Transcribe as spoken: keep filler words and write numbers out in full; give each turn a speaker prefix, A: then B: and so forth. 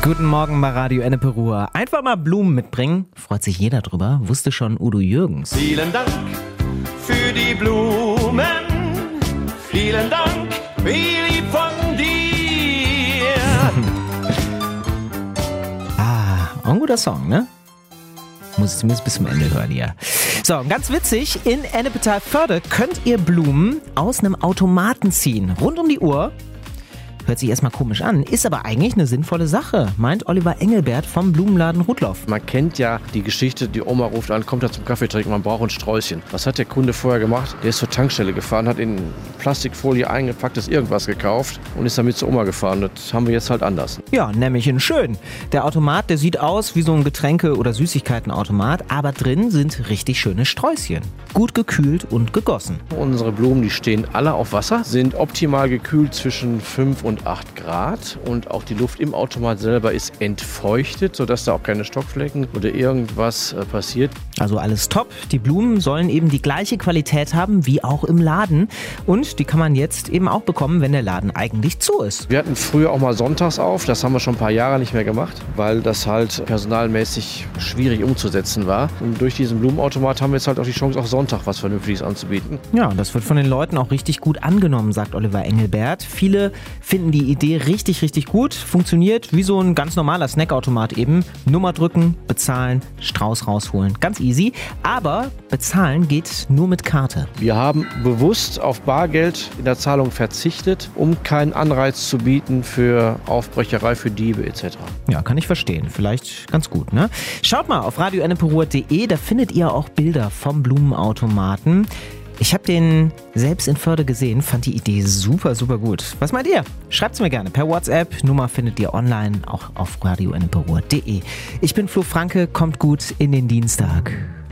A: Guten Morgen bei Radio Ennepe-Ruhr. Einfach mal Blumen mitbringen, freut sich jeder drüber, wusste schon Udo Jürgens.
B: Vielen Dank für die Blumen, vielen Dank, wie lieb von dir.
A: Ah, auch ein guter Song, ne? Muss ich zumindest bis zum Ende hören hier. So, ganz witzig, in Ennepetal-Förde könnt ihr Blumen aus einem Automaten ziehen, rund um die Uhr. Hört sich erstmal komisch an, ist aber eigentlich eine sinnvolle Sache, meint Oliver Engelbert vom Blumenladen Rudloff.
C: Man kennt ja die Geschichte, die Oma ruft an, kommt da zum Kaffee trinken, man braucht ein Sträußchen. Was hat der Kunde vorher gemacht? Der ist zur Tankstelle gefahren, hat in Plastikfolie eingepacktes irgendwas gekauft und ist damit zur Oma gefahren. Das haben wir jetzt halt anders.
A: Ja, nämlich in schön. Der Automat, der sieht aus wie so ein Getränke- oder Süßigkeitenautomat, aber drin sind richtig schöne Sträußchen. Gut gekühlt und gegossen.
C: Unsere Blumen, die stehen alle auf Wasser, sind optimal gekühlt zwischen fünf und acht Grad und auch die Luft im Automat selber ist entfeuchtet, sodass da auch keine Stockflecken oder irgendwas äh, passiert.
A: Also alles top. Die Blumen sollen eben die gleiche Qualität haben wie auch im Laden und die kann man jetzt eben auch bekommen, wenn der Laden eigentlich zu ist.
C: Wir hatten früher auch mal sonntags auf, das haben wir schon ein paar Jahre nicht mehr gemacht, weil das halt personalmäßig schwierig umzusetzen war. Und durch diesen Blumenautomat haben wir jetzt halt auch die Chance, auch Sonntag was Vernünftiges anzubieten.
A: Ja, das wird von den Leuten auch richtig gut angenommen, sagt Oliver Engelbert. Viele finden die Idee richtig, richtig gut. Funktioniert wie so ein ganz normaler Snackautomat eben. Nummer drücken, bezahlen, Strauß rausholen. Ganz easy. Aber bezahlen geht nur mit Karte.
C: Wir haben bewusst auf Bargeld in der Zahlung verzichtet, um keinen Anreiz zu bieten für Aufbrecherei, für Diebe et cetera.
A: Ja, kann ich verstehen. Vielleicht ganz gut, ne? Schaut mal auf radio enneperuhr punkt de, da findet ihr auch Bilder vom Blumenautomaten. Ich habe den selbst in Förde gesehen, fand die Idee super, super gut. Was meint ihr? Schreibt's mir gerne per WhatsApp. Nummer findet ihr online, auch auf radio enneperuhr punkt de. Ich bin Flo Franke, kommt gut in den Dienstag.